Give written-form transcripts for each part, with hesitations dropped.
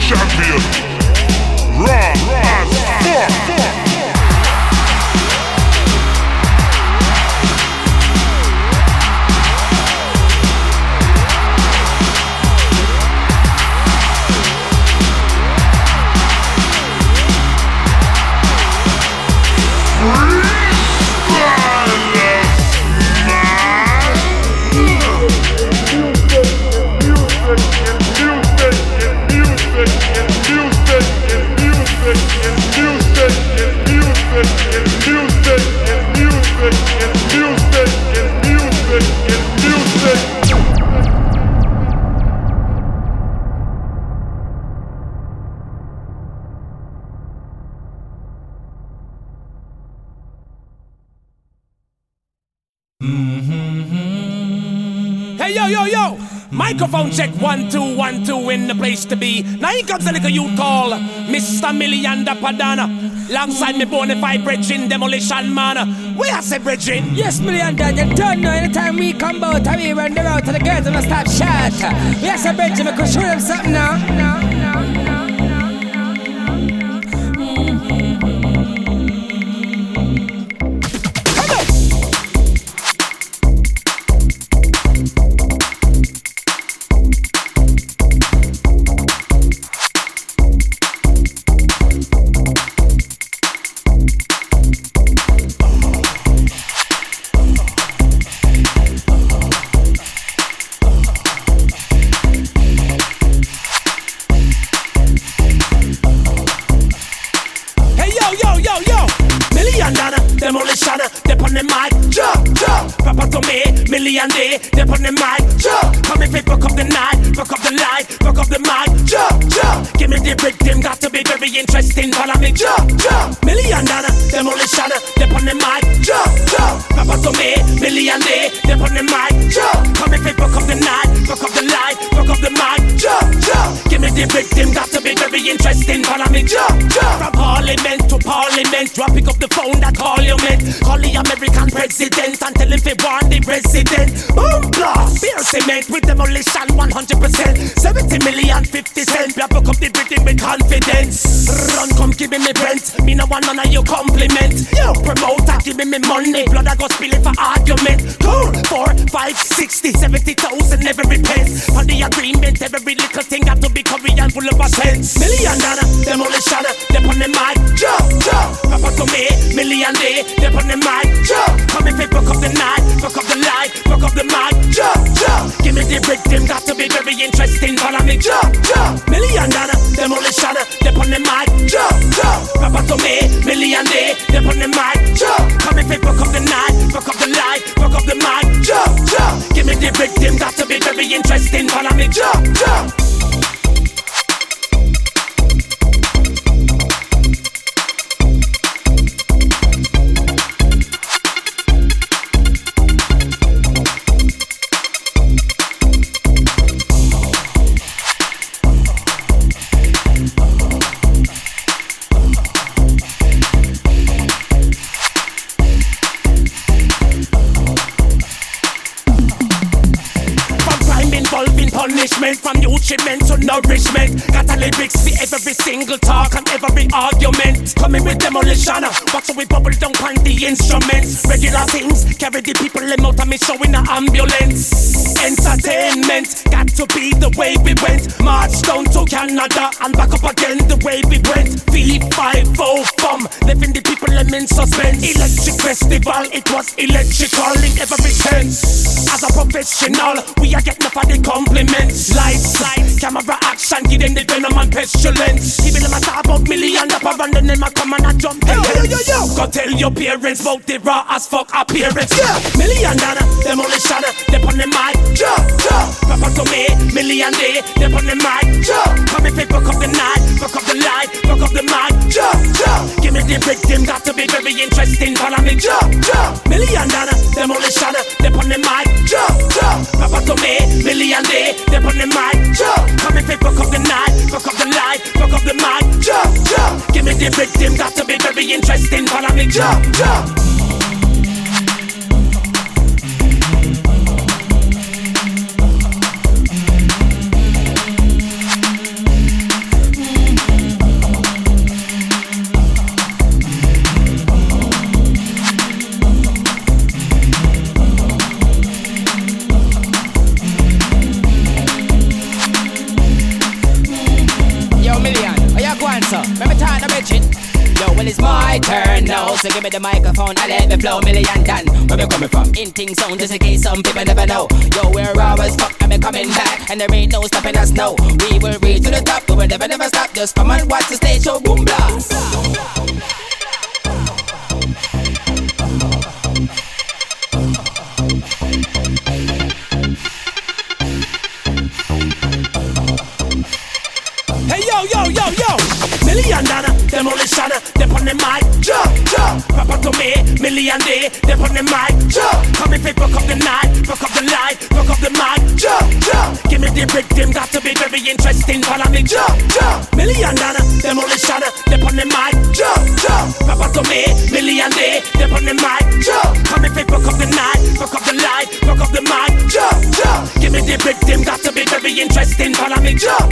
champion. Raw as fuck. Hey, yo. Microphone check 1 2 1 2 in the place to be. Now here comes a little youth call Mr. Million da Padana. Alongside me bonafide bridging demolition man. Where I say bridging? Yes, Million da, you don't know anytime we come out and we run the road to the girls and I start shot. We have some bridging, we could show them something now. Million day, they on the mic, come if it fuck up the night, fuck up the light, fuck up the mic, give me the rhythm, got to be very interesting, follow me, Million dollar, demolition, they on the mic, Papa to me, million day, they on the mic, come if it fuck up the night, fuck up the light, fuck up the mic, give me the rhythm, got to be very interesting, follow me, from parliament to parliament, drop pick up the phone that call you meant, call the American president and tell him they want the resident. Boom blast, beer cement with demolition 100%. 70 million 50 cents. We book up the Britain with confidence. Run, come give me rent. Me no want none of your compliment. Yo, promoter, give me money. Blood I go spill it for argument. Cool, 4, 5, 60, 70,000 every pence. On the agreement, every little thing got to be Korean full of a sense. Million dollar, demolition, they on the mic. Papa to me, million day, they on the mic. Come if it book up the night, book up the light, fuck up the mic, give me the rhythm, got to be very interesting, follow me, Million dollar, demolition, they on the mic, Papa to me, million day, they on the mic, come if it fuck up the night, fuck up the light, fuck up the mic, give me the rhythm, got to be very interesting, follow me, punishment from nutriment to nourishment. Got a lyrics for every single talk and every argument. Coming with demolition, watch how we bubble down on the instruments. Regular things, carry the people them out of me showing an ambulance. Entertainment, got to be the way we went. March down to Canada and back up again the way we went. V50 FUM, leaving the people them in suspense. Electric festival, it was electrical in every sense. As a professional, we are getting up for the compliments. Lights, camera action, give them the venom and pestilence. Give them a talk about million dollar and then them a come and a jump. Yo. Go tell your parents about the raw as fuck appearance. Yeah. Million dollar, demolition, they on the mic. Papa to me, million day, they on the mic. Come if it fuck up the night, fuck up the light, fuck up the mic. Give me the rhythm, got to be very interesting, follow me. Million dollar, demolition, they on the mic. Papa to me, million day, they on the mic. Come if it fuck up the night, fuck up the light, fuck up the mic. Give me the rhythm, got to be very interesting, follow me. bitchin'. Yo, well it's my turn now, so give me the microphone, I let me flow. Million done, where we coming from? Inting sound, just in case some people never know. Yo, we're raw as fuck and we coming back, and there ain't no stopping us now. We will reach to the top, we will never stop. Just come and watch the stage show, boom blast. Hey yo, Million dollar, demolition, they on the mic, jump. Papa to me, million day, they on the mic, jump. Come if it fuck up the night, fuck up the light, fuck up the mic, jump. Give me the rhythm, got to be very interesting, follow me, jump. Million dollar, demolition, they on the mic, jump. Papa to me, million day, they on the mic, jump. Come if it fuck up the night, fuck up the light, fuck up the mic, jump. Give me the rhythm, got to be very interesting, follow me, jump.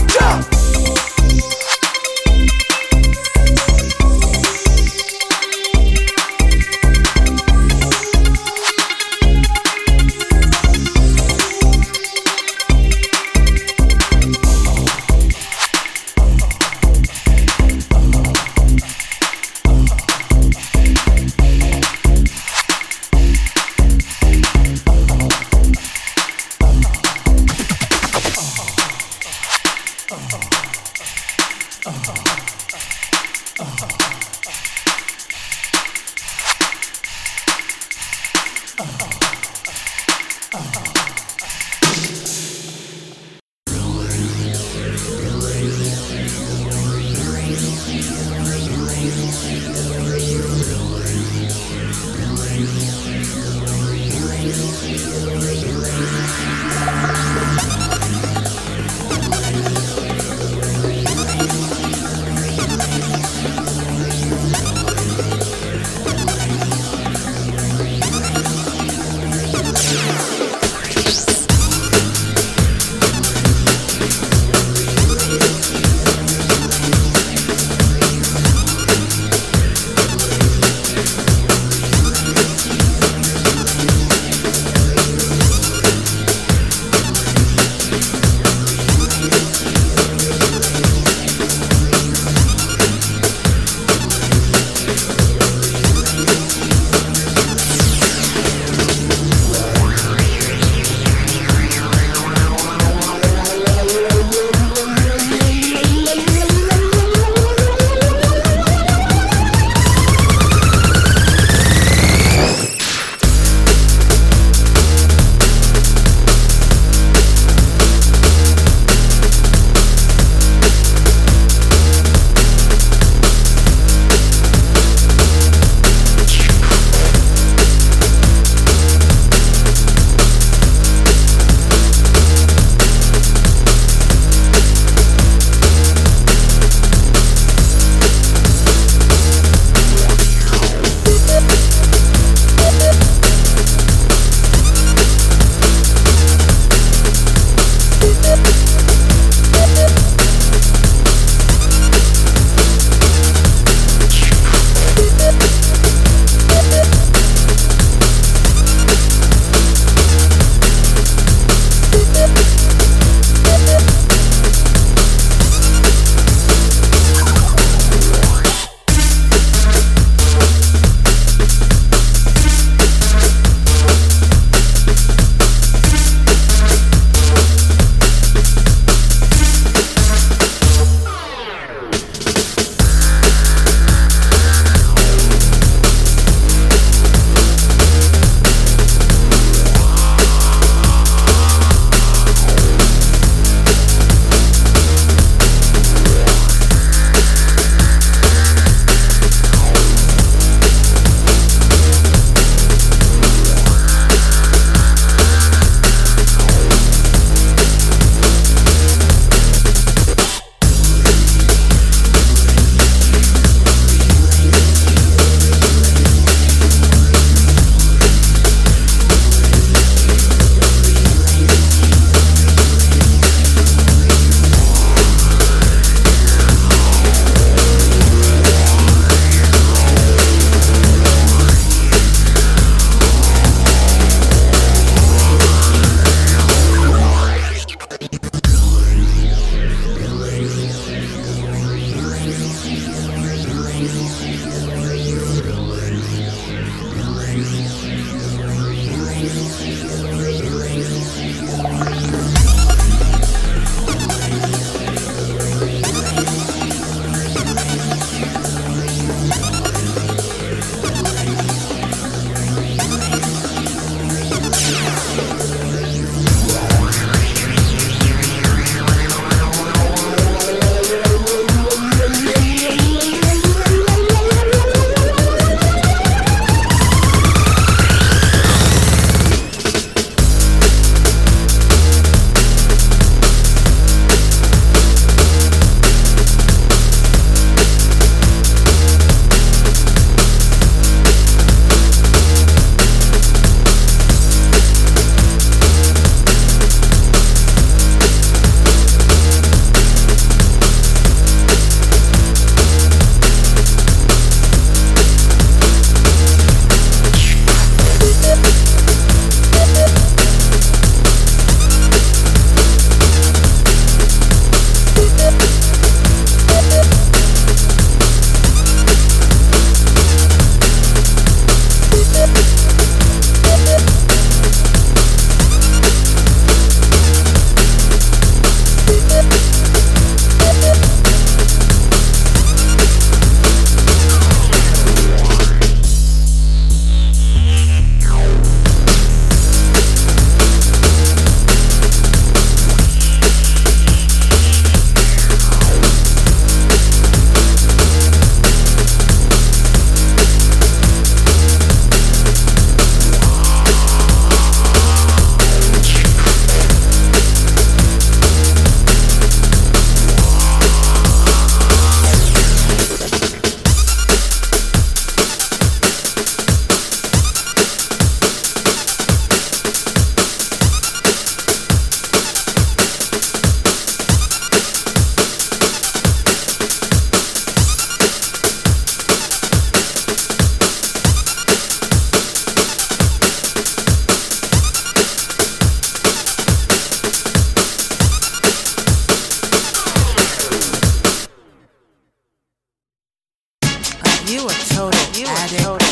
You a total addict.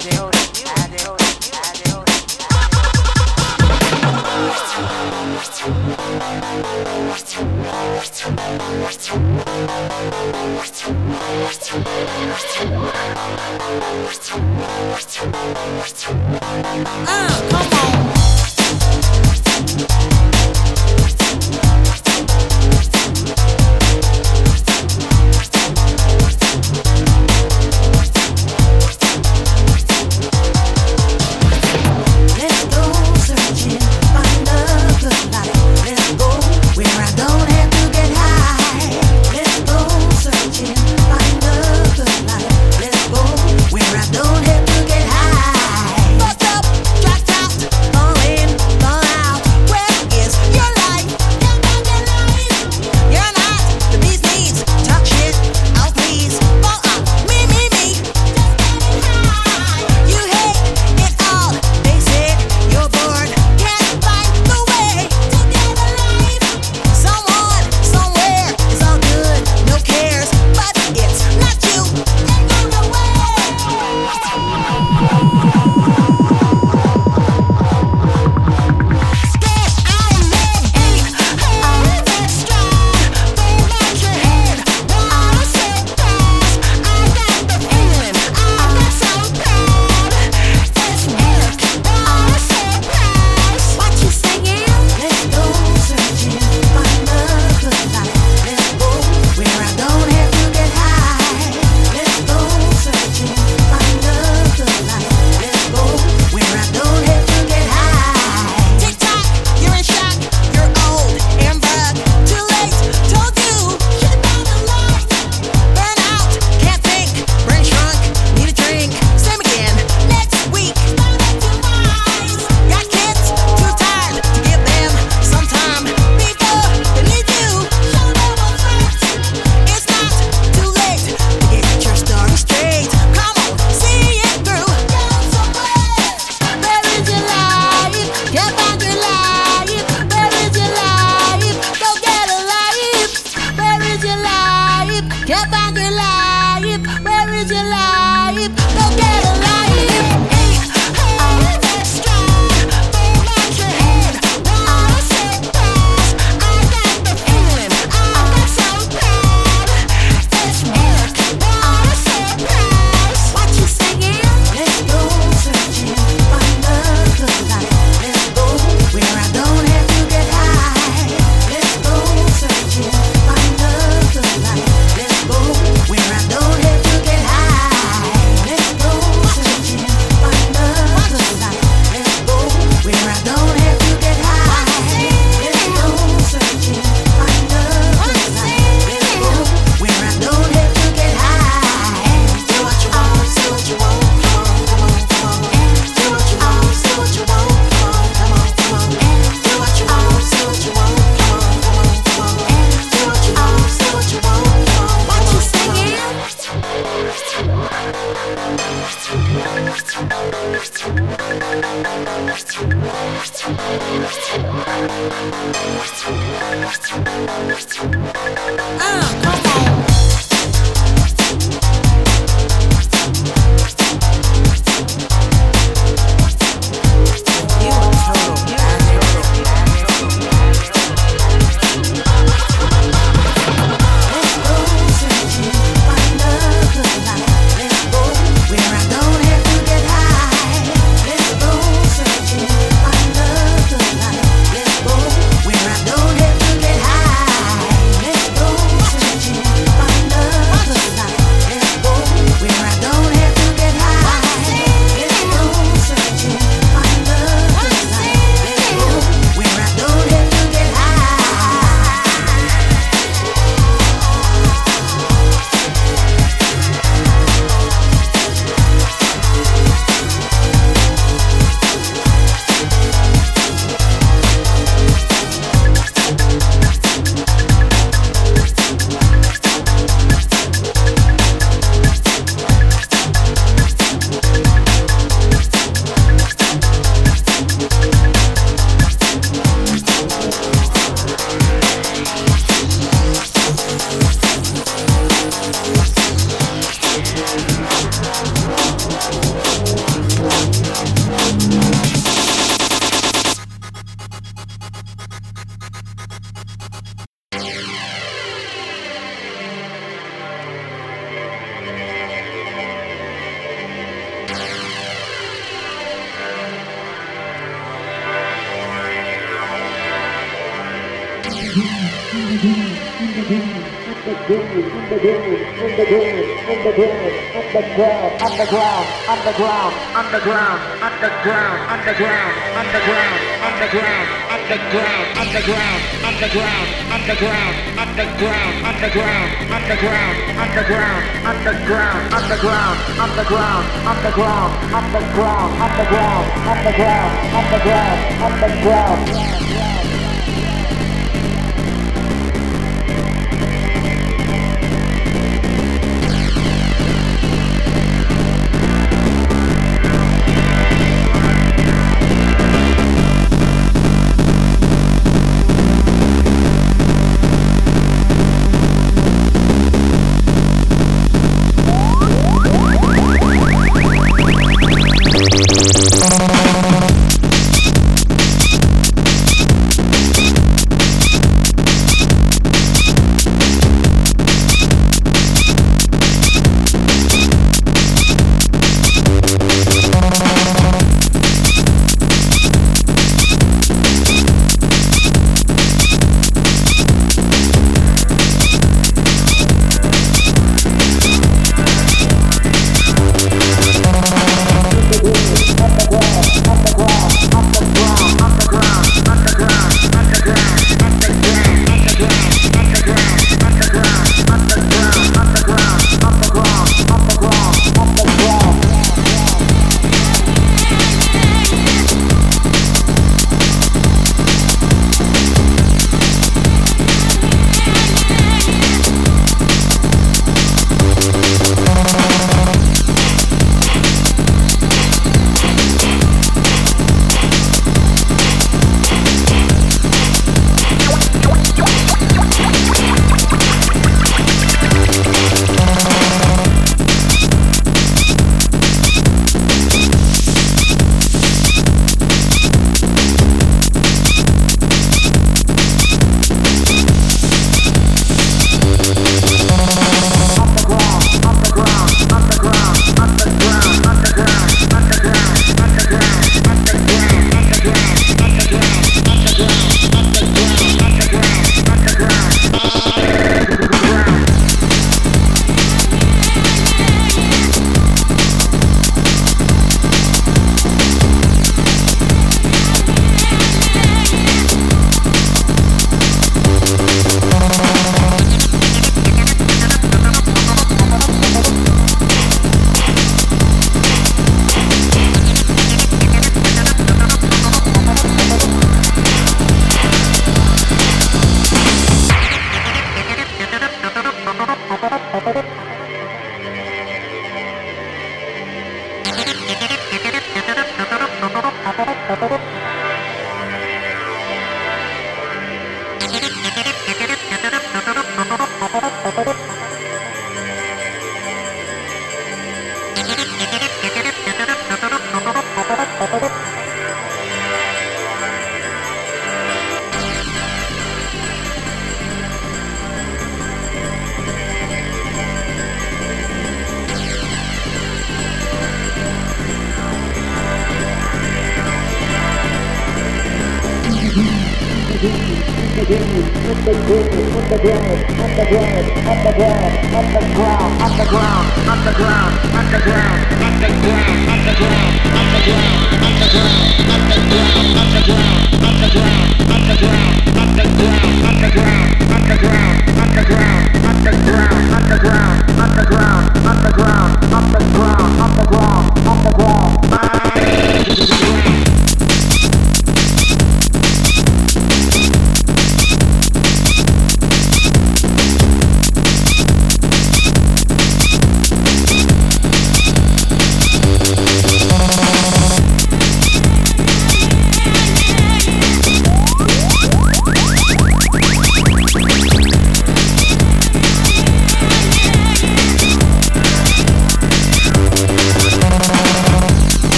Come on. Where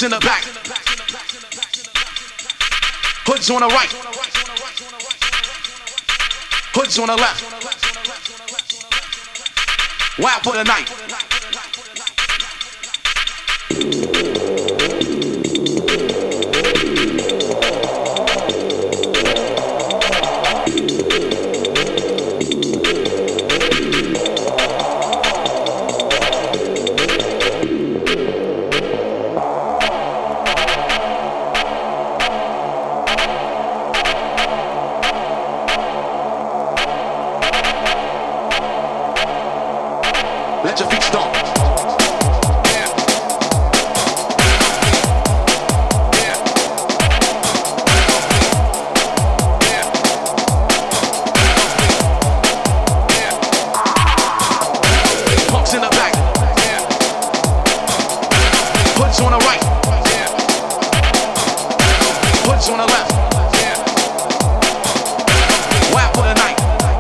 Punks in the back. Hoods on the right. Hoods on the left. Wild for the night. Let your feet stomp. Punks in the back. Hoods on the right. Hoods on the left. Wild for the night.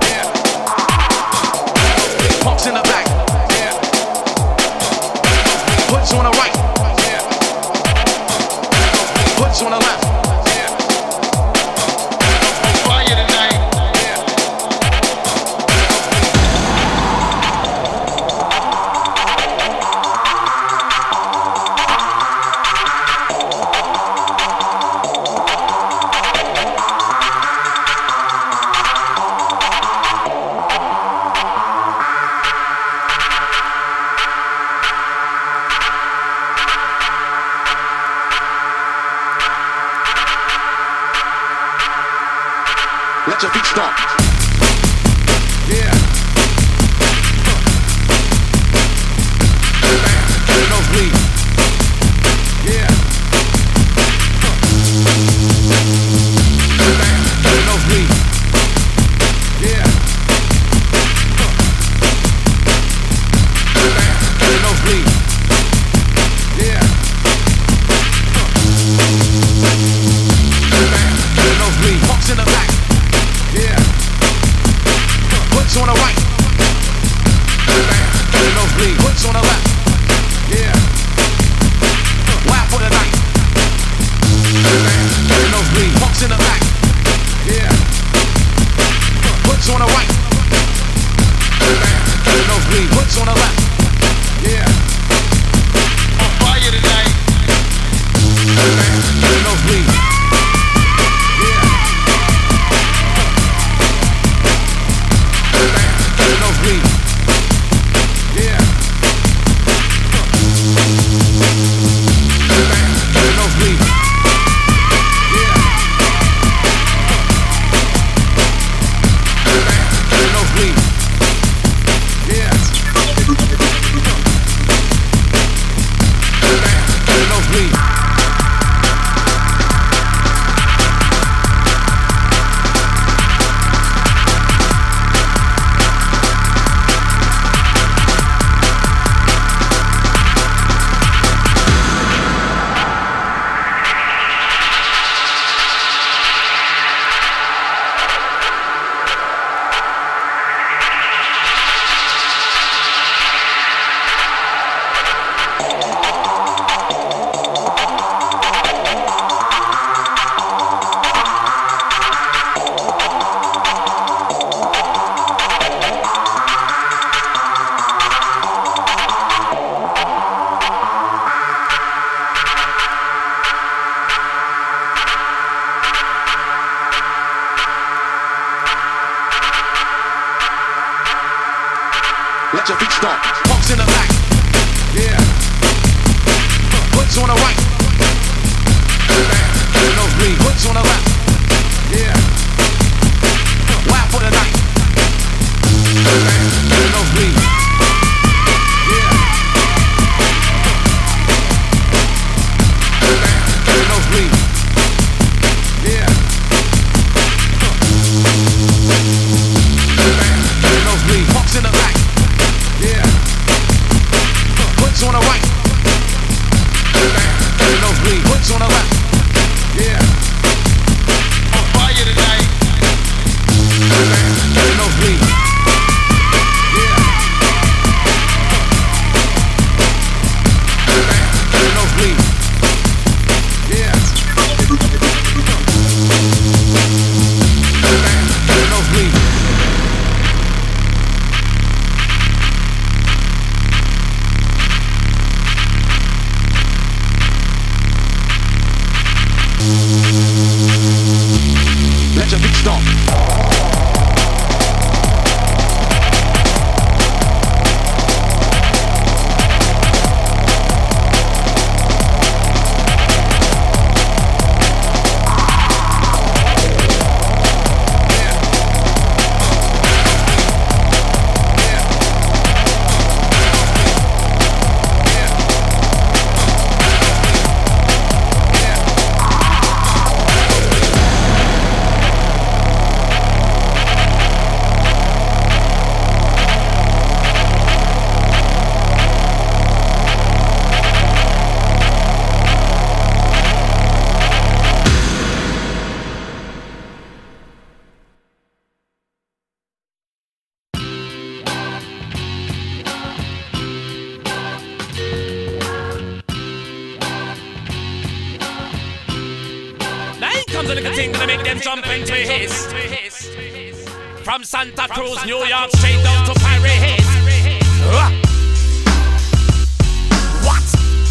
Punks in the back. Hoods on the right. Hoods on the left. On fire tonight. Let your feet stomp. Yeah. No bleed. Yeah. No bleed. Yeah. No bleed. Yeah. No bleed. Punks in the back. Yeah. Hoods on the right. No bleed. Hoods on the left. Yeah. Wild for the night. No bleed. Punks in the back. Yeah. Hoods on the right. No bleed. Hoods on the left. Yeah. On fire tonight. No bleed. No bleed. Yeah. No bleed. Yeah. No bleed. Yeah. No bleed. Let your feet stomp. Punks in the back. Yeah. Hoods on the right. No bleed. Hoods on the left. Yeah. Wild for the night. No bleed. Yeah. No bleed. Yeah. No bleed. Punks in the back. Yeah. Hoods on the right. No bleed. Hoods on the left. Yeah. On fire tonight. everything gonna make them jump into his. From Santa Cruz, New York, straight down to Paris. What?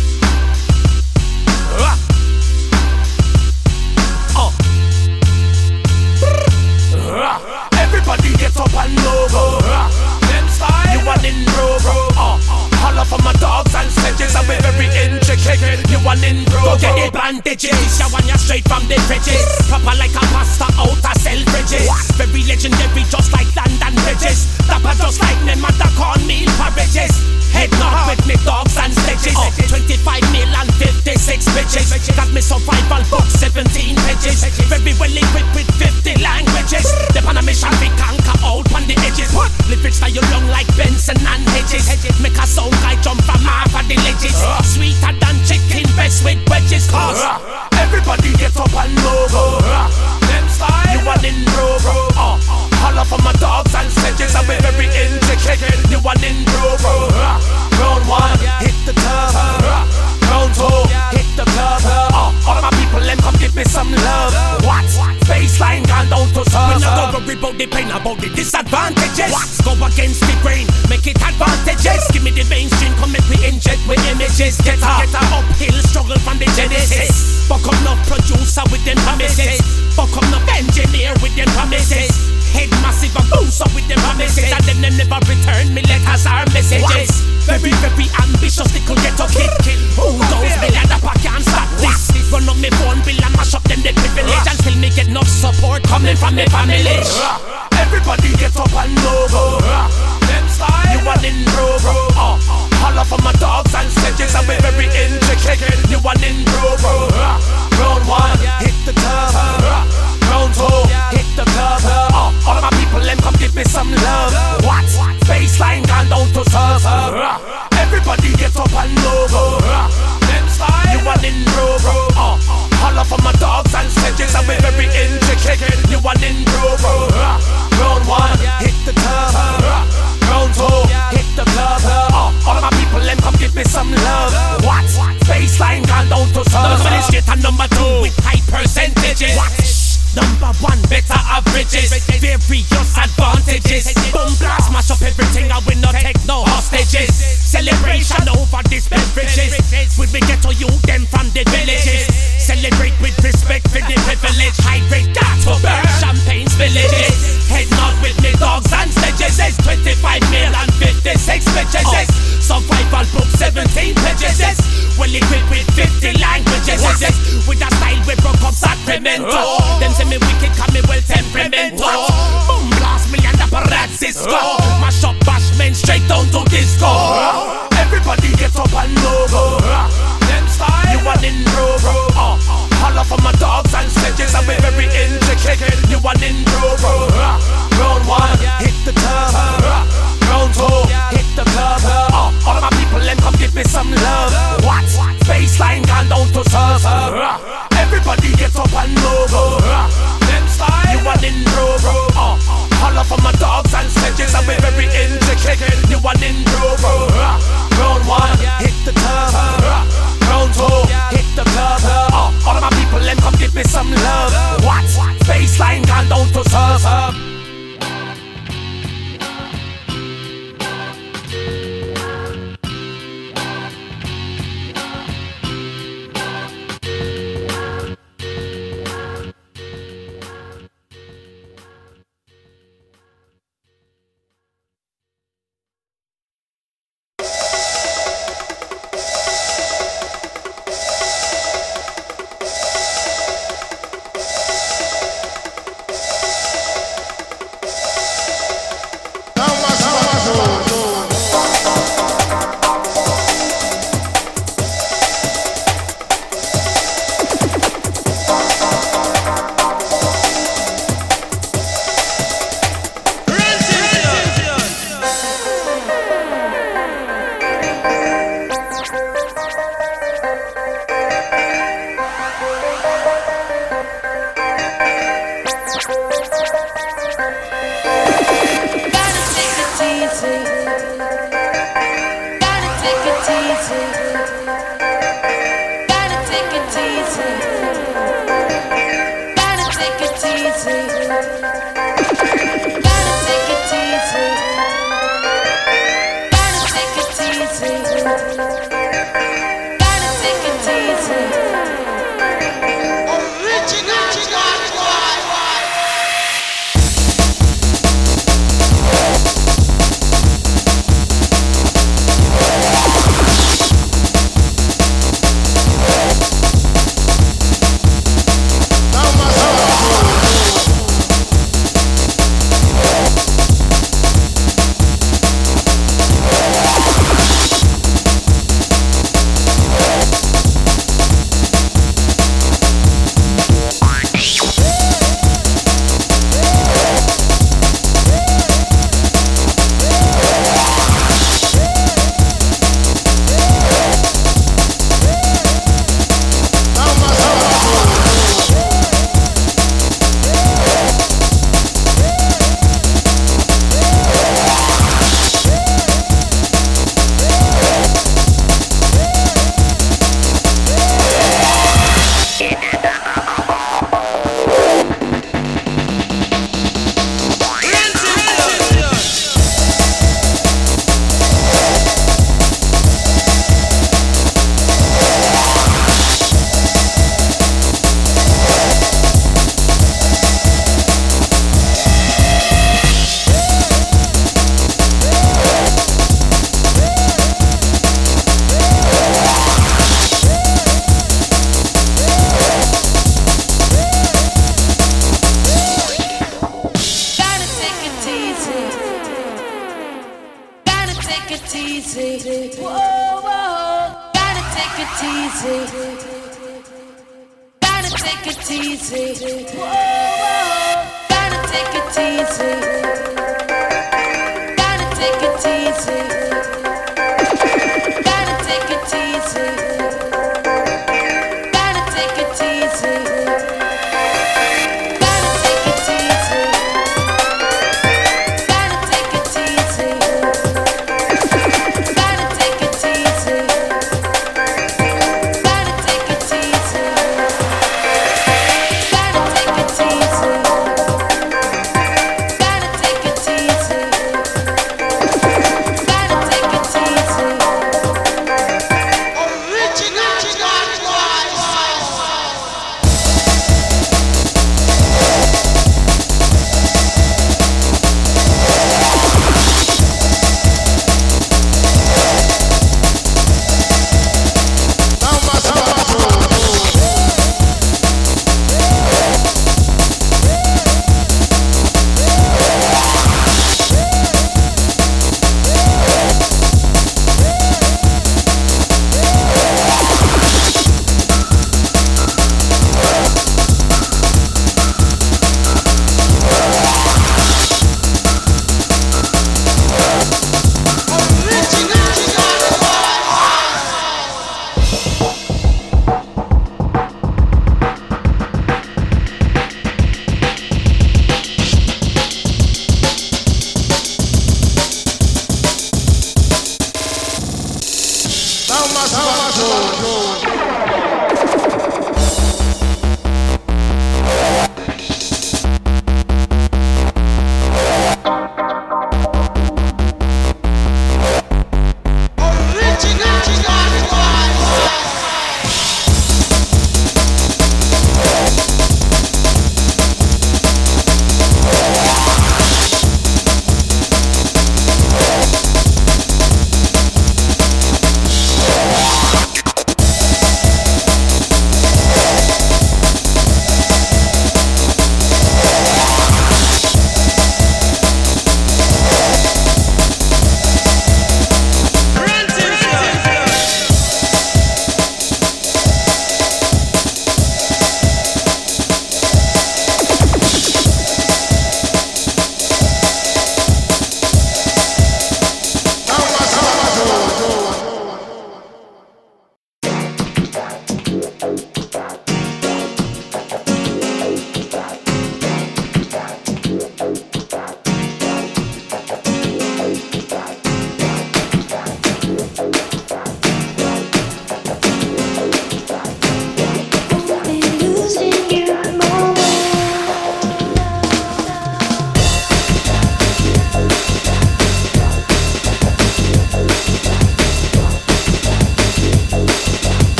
Everybody get up and go. Them style, you want in bro. Holla for my dogs and sledges, and with every inch of kick, you want in bro. Go get the bandages, you want you straight from the fridges. Proper like a pasta out of Selfridges. Very legendary, just like land and bridges. Dapper just like them at the cornmeal porridges. Head knock with me dogs and sledges. 25 mil and 56 bitches. Got me survival book, 17 pages. Very well equipped with 50 languages. The on a mission we conquer out on the edges. Lyrics that you long like Benson and Hedges. Make a sound guy jump from half of the ledges. Sweeter than chicken breast with wedges. Cause everybody get up and go. Them style, you want in bro. Holla for my dogs and sledges, and with every inch of kick, you want in bro. Round one, hit the club. Round two, hit the club. All of my people, them come give me some love. What? Baseline gone down to serve. We not go worry about the pain, about the disadvantages. What? Go against the grain, make it advantages. Give me the mainstream, come make me inject with images. Get a uphill struggle from the genesis. Fuck up no producer with them promises. Fuck up no engineer with them promises. Head massive and boost up with them promises. And then they never return me letters or messages. Very, very ambitious, they could get a kick. Who knows me like that, I can't stop this. Run on me phone bill and mash up them the privilege. Until me get enough support coming from me family. Everybody get up and go. Them style, you want in bro. Holla for my dogs and sledges, and with every inch of kick, you want in bro. Round one, hit the club. Round two, hit the club. All of my people, them come give me some love. What? Baseline gone down to serve. Everybody get up and go. Them style, you want in bro. Holla for my dogs and sledges, and with every inch of kick, you want in bro. Round one, hit the club. Round two, hit the club. All of my people, them come give me some love. What? Baseline gone down to serve. Number straight and number two with high percentages. What? Number one, better averages, various advantages. Boom blast, mash up everything, and we not take no hostages. Celebration over these beverages. With we get to you, them from the villages. Celebrate with respect for the privilege. High grade gas for burn champagne villages. Head nod with me dogs and sledges. 25 mil and 56 bitches. Survival book, 17 pages. Well equipped with 50 languages. With a style we broke up Sacramento. Them say me wicked, call me well temperamental. Boom blast me and apparatsis go. Mash up bashmen straight down to disco. Everybody get up and go. Them style, you want in bro. Holla for my dogs and sledges, and with every inch of kick, you want in bro. Round one, hit the club. Round two, hit the club. All of my people, them come give me some love. What? Baseline gone down to serve. Everybody get up and go. Them style, you want in bro. Holla for my dogs and sledges, and with every inch of kick, you want in bro. Round one, hit the club. Round two, hit the club. All of my people, them come give me some love. What? Baseline gone down to serve.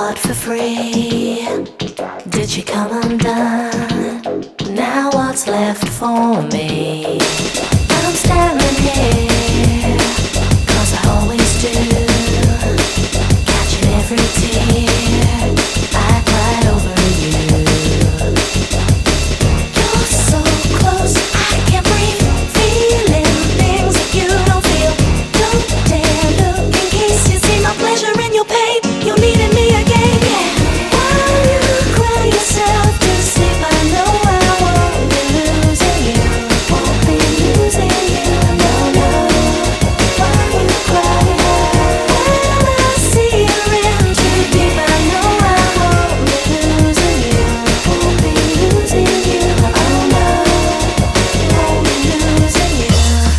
heart for free. Did she come undone? Now what's left for me? I'm standing here, 'cause I always do, catching every tear I cried over you. You're so close, I can't breathe, feeling things that you don't feel. Don't dare look in case you see my pleasure in your pain. You needed me again, yeah. While you cry yourself to sleep, I know I won't be losing you. Won't be losing you, no, no. While you cry, when I see you're in too deep, I know I won't be losing you. Won't be losing you, oh no. Won't be losing you.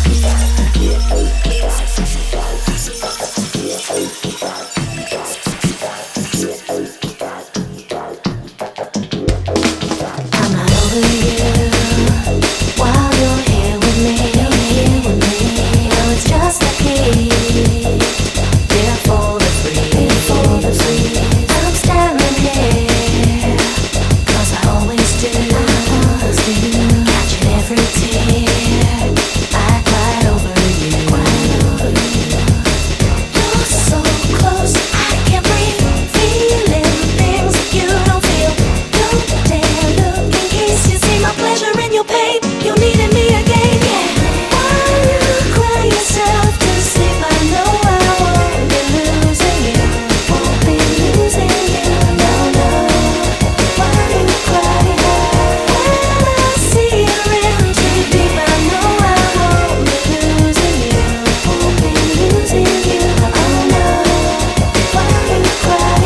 I'm not over you while you're here with me. No, it's just a key. There for the free. I'm standing here, 'cause I always do, catching every tear I cried over you. You're so close, I can't breathe, feeling things that you don't feel. Don't dare look in case you see my pleasure in your pain. You needed me again, yeah. While you cry yourself to sleep, I know I won't be losing you. Won't be losing you, no, no. While you cry, when I see you're in too deep, I know I won't be losing you. Won't be losing you, oh no. While you cry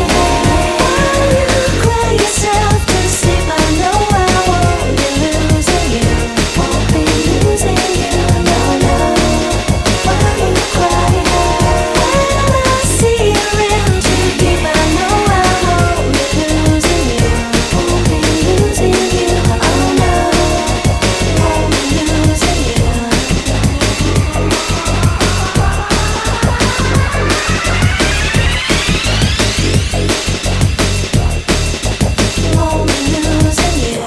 yourself to sleep, I know I won't be losing you. Won't be losing you, no, no. While you cry, when I see you're in too deep, I know I won't be losing you. Won't be losing you, oh no. Won't be losing you. Won't be losing you.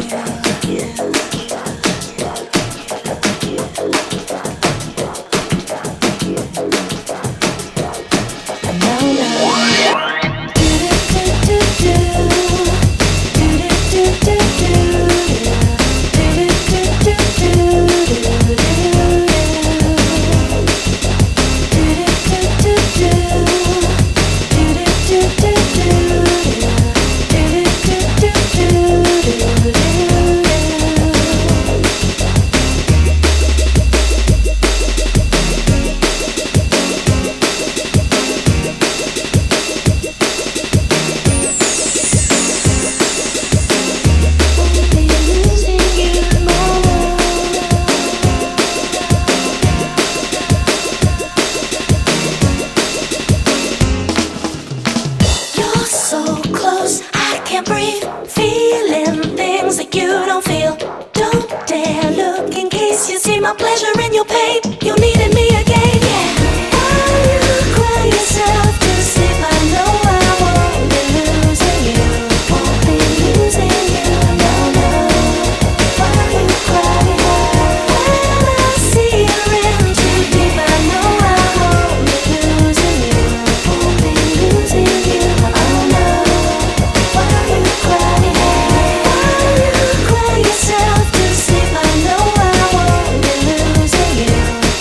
You're so close, I can't breathe, feeling things that you don't feel. Don't dare look in case you see my pleasure in your pain. You needed me again, yeah. While you cry yourself to sleep, I know I won't be losing you. Won't be losing you, no, no. While you cry, when I see you're in too deep, I know I won't be losing you. Won't be losing you, oh no. While you cry yourself to sleep, I know I won't be losing you.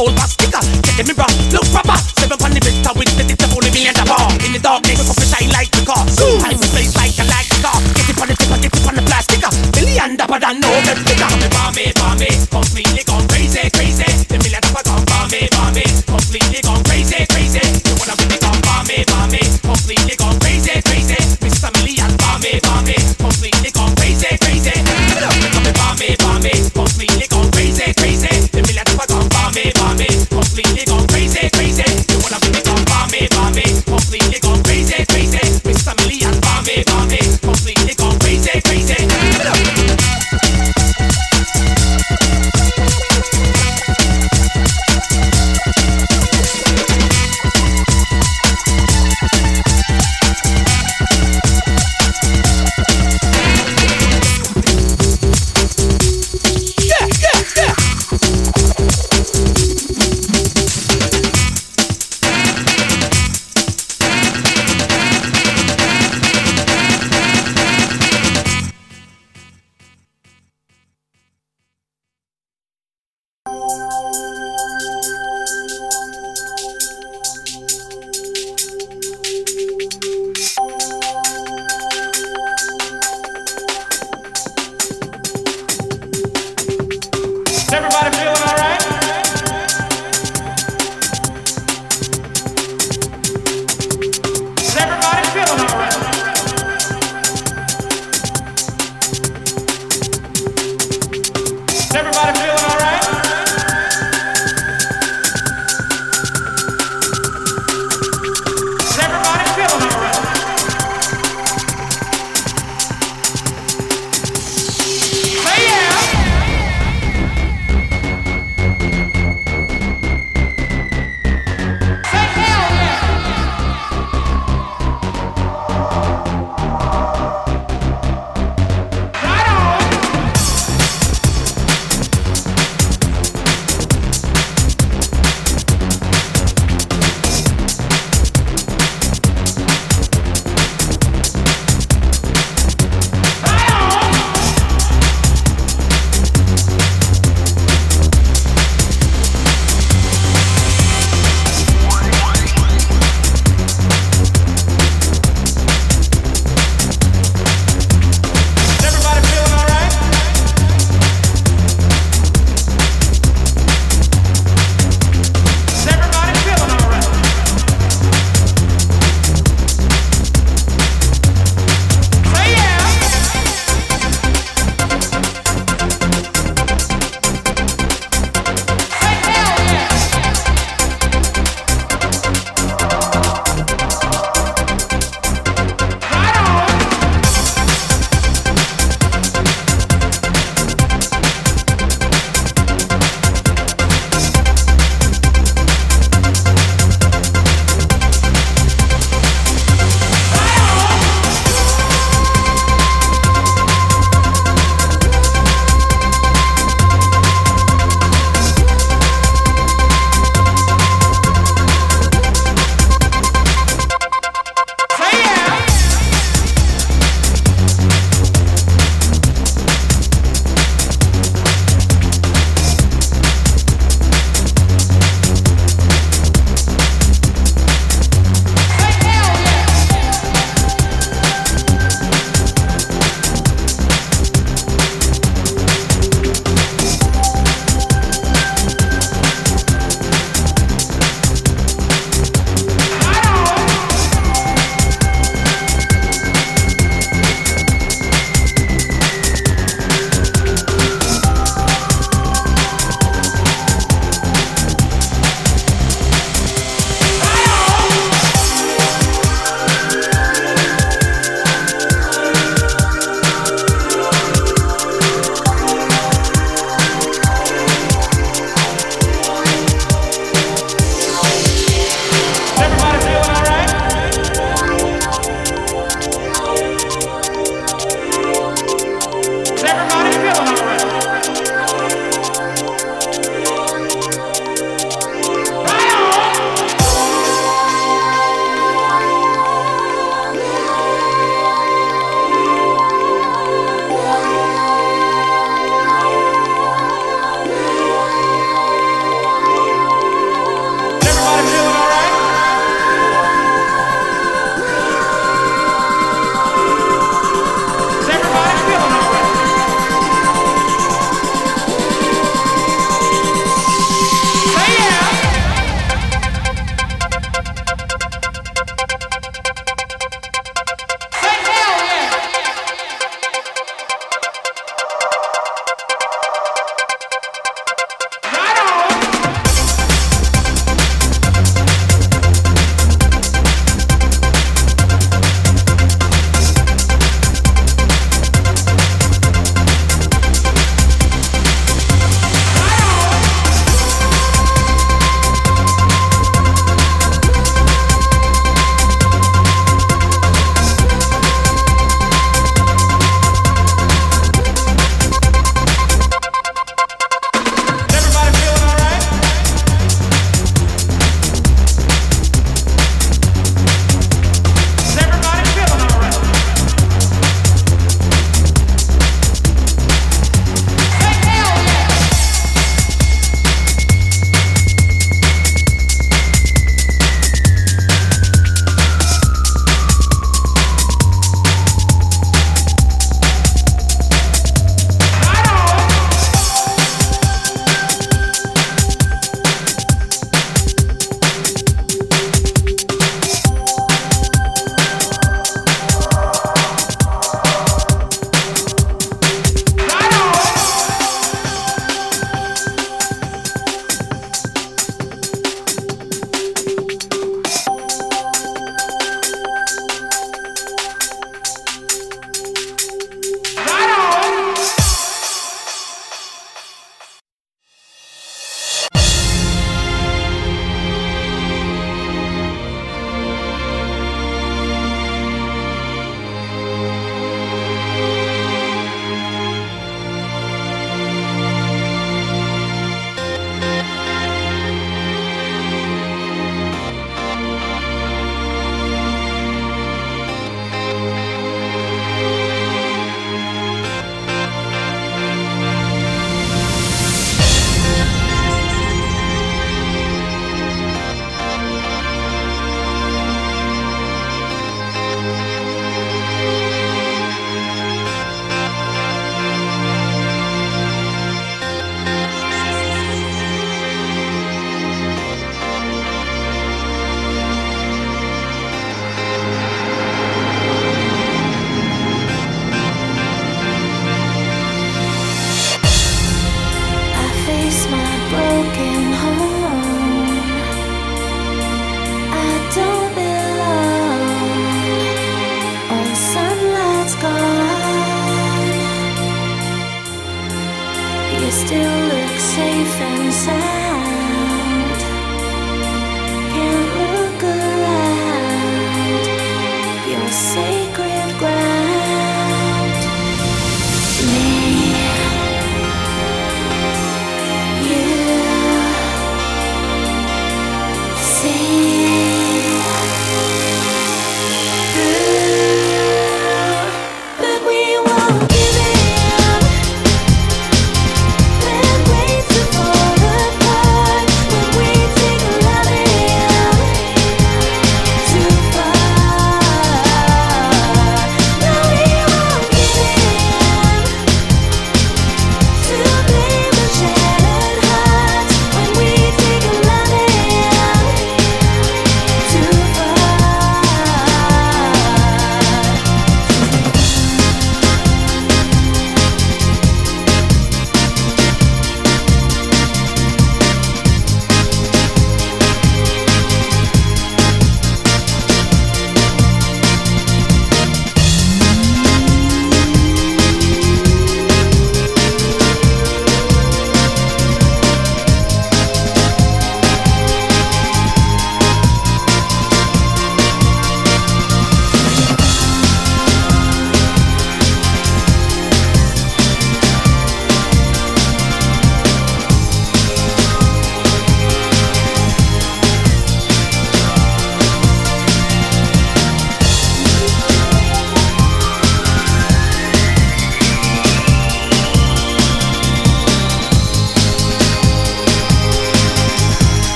old box sticker. Get the mirror, look proper. 7 on the Vista with the tip only million bar. In the darkness, we come to shine like the car. Hyperspace like a car. Get it on the tip, get it on the plastic. Million dollar than no replica. Bomb it, completely gone crazy, crazy. The million dollar gone bomb it, completely gone crazy, crazy. You wanna be gone bomb it, completely gone crazy, crazy. Mr. Million bomb it, completely gone crazy, crazy. Bomb it, completely gone crazy, crazy. The million dollar gone bomb it, completely gone crazy, crazy.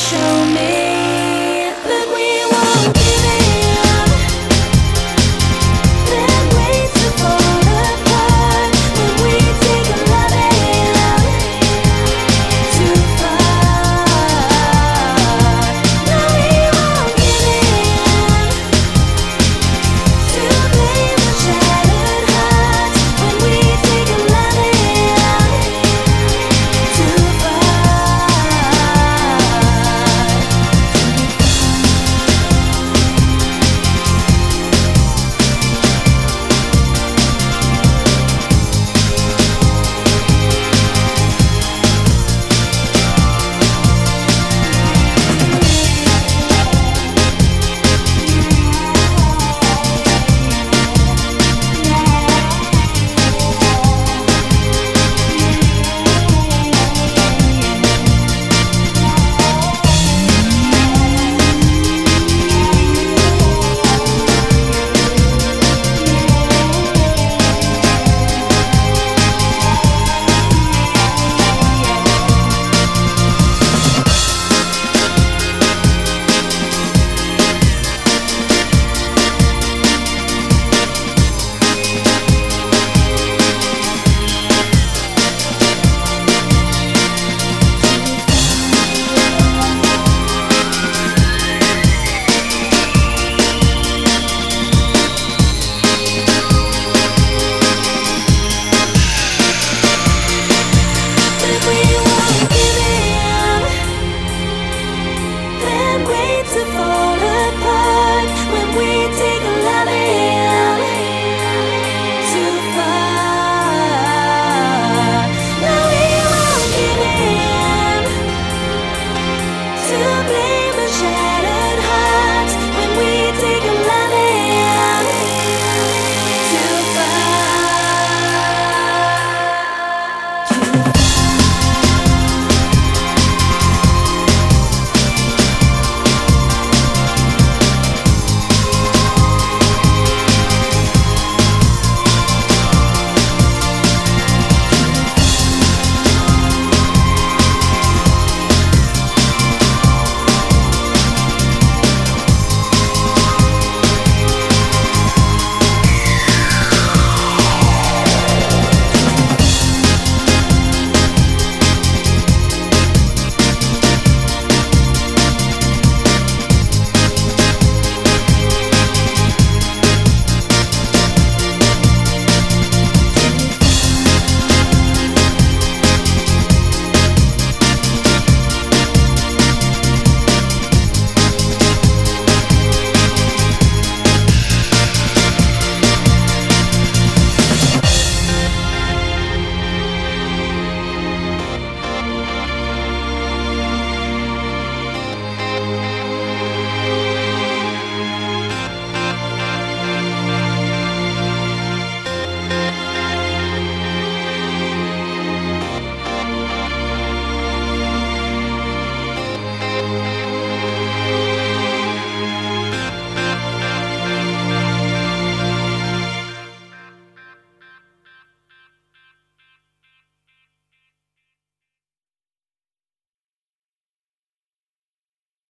show me